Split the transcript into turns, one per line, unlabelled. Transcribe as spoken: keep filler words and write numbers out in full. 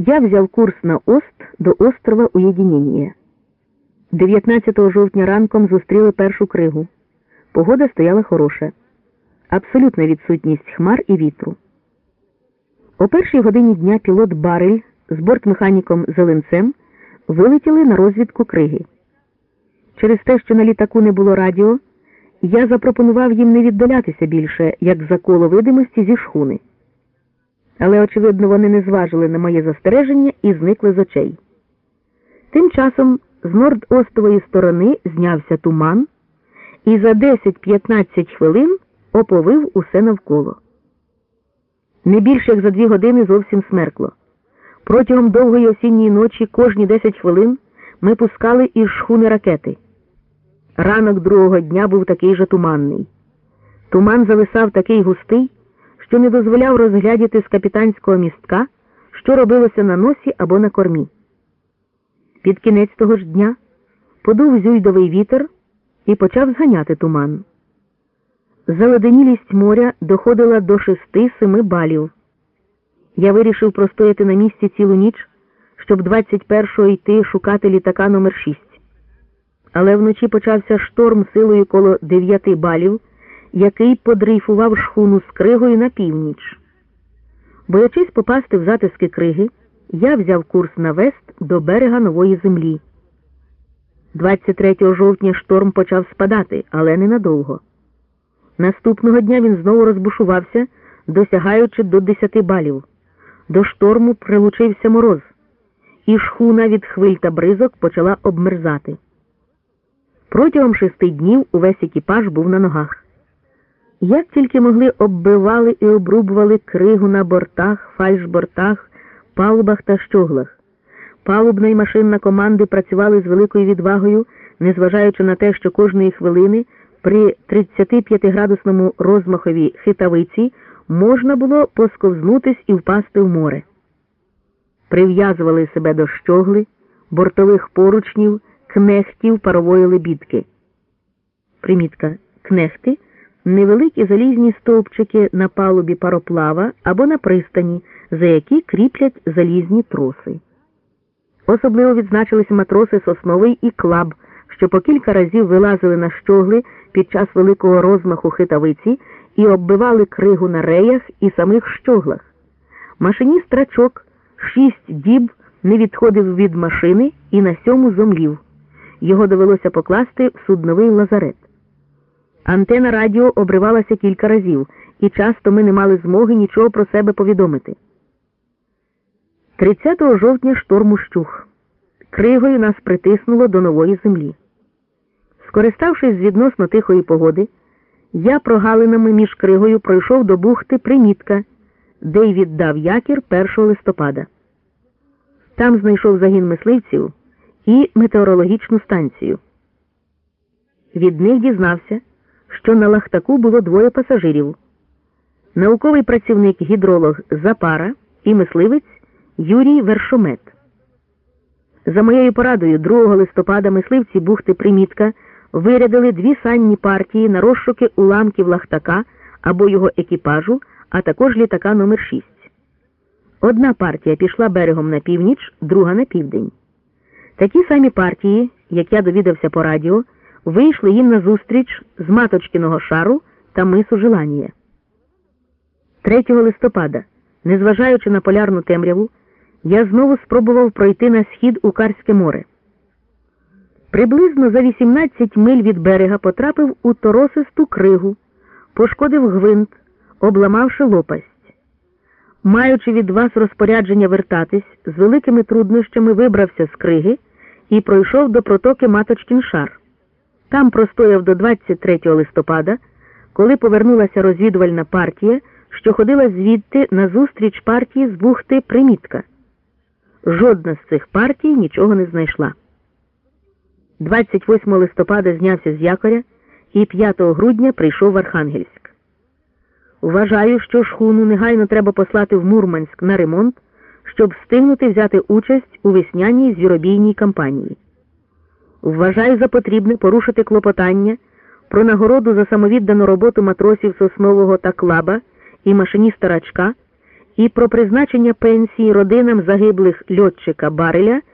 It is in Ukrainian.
Я взяв курс на Ост до острова Уєдінення. дев'ятнадцятого жовтня ранком зустріли першу кригу. Погода стояла хороша. Абсолютна відсутність хмар і вітру. О першій годині дня пілот Барель з бортмеханіком Зеленцем вилетіли на розвідку криги. Через те, що на літаку не було радіо, я запропонував їм не віддалятися більше, як за коло видимості зі шхуни. Але, очевидно, вони не зважили на моє застереження і зникли з очей. Тим часом з норд-остової сторони знявся туман і за десять-п'ятнадцять хвилин оповив усе навколо. Не більше як за дві години зовсім смеркло. Протягом довгої осінньої ночі кожні десять хвилин ми пускали із шхуни ракети. Ранок другого дня був такий же туманний. Туман зависав такий густий, що не дозволяв розглядіти з капітанського містка, що робилося на носі або на кормі. Під кінець того ж дня подув зюйдовий вітер і почав зганяти туман. Заледенілість моря доходила до шести-семи балів. Я вирішив простояти на місці цілу ніч, щоб двадцять першого йти шукати літака номер шість. Але вночі почався шторм силою коло дев'яти балів, який подрейфував шхуну з кригою на північ. Боячись попасти в затиски криги, я взяв курс на вест до берега Нової Землі. двадцять третього жовтня шторм почав спадати, але ненадовго. Наступного дня він знову розбушувався, досягаючи до десяти балів. До шторму прилучився мороз, і шхуна від хвиль та бризок почала обмерзати. Протягом шести днів увесь екіпаж був на ногах. Як тільки могли, оббивали і обрубували кригу на бортах, фальшбортах, палубах та щоглах. Палубна і машинна команди працювали з великою відвагою, незважаючи на те, що кожної хвилини при тридцятип'ятиградусному розмахові хитавиці можна було посковзнутись і впасти в море. Прив'язували себе до щогли, бортових поручнів, кнехтів парової лебідки. Примітка. Кнехти – невеликі залізні стовпчики на палубі пароплава або на пристані, за які кріплять залізні троси. Особливо відзначилися матроси Сосновий і Клаб, що по кілька разів вилазили на щогли під час великого розмаху хитавиці і оббивали кригу на реях і самих щоглах. Машиніст Рачок шість діб не відходив від машини і на сьому зомлів. Його довелося покласти в судновий лазарет. Антена радіо обривалася кілька разів, і часто ми не мали змоги нічого про себе повідомити. тридцятого жовтня шторм ущух. Кригою нас притиснуло до Нової Землі. Скориставшись з відносно тихої погоди, я прогалинами між кригою пройшов до бухти Примітка, де й віддав якір першого листопада. Там знайшов загін мисливців і метеорологічну станцію. Від них дізнався, що на Лахтаку було двоє пасажирів – науковий працівник-гідролог Запара і мисливець Юрій Вершомет. За моєю порадою другого листопада мисливці бухти Примітка вирядили дві санні партії на розшуки уламків Лахтака або його екіпажу, а також літака номер шість. Одна партія пішла берегом на північ, друга на південь. Такі самі партії, як я довідався по радіо, вийшли їм назустріч з Маточкиного шару та мису Желанія. третього листопада, незважаючи на полярну темряву, я знову спробував пройти на схід у Карське море. Приблизно за вісімнадцять миль від берега потрапив у торосисту кригу, пошкодив гвинт, обламавши лопасть. Маючи від вас розпорядження вертатись, з великими труднощами вибрався з криги і пройшов до протоки Маточкин шар. Там простояв до двадцять третього листопада, коли повернулася розвідувальна партія, що ходила звідти назустріч партії з бухти Примітка. Жодна з цих партій нічого не знайшла. двадцять восьмого листопада знявся з якоря і п'ятого грудня прийшов в Архангельськ. Вважаю, що шхуну негайно треба послати в Мурманськ на ремонт, щоб встигнути взяти участь у весняній звіробійній кампанії. Вважаю за потрібне порушити клопотання про нагороду за самовіддану роботу матросів Соснового та Клаба і машиніста Рачка і про призначення пенсії родинам загиблих льотчика Бареля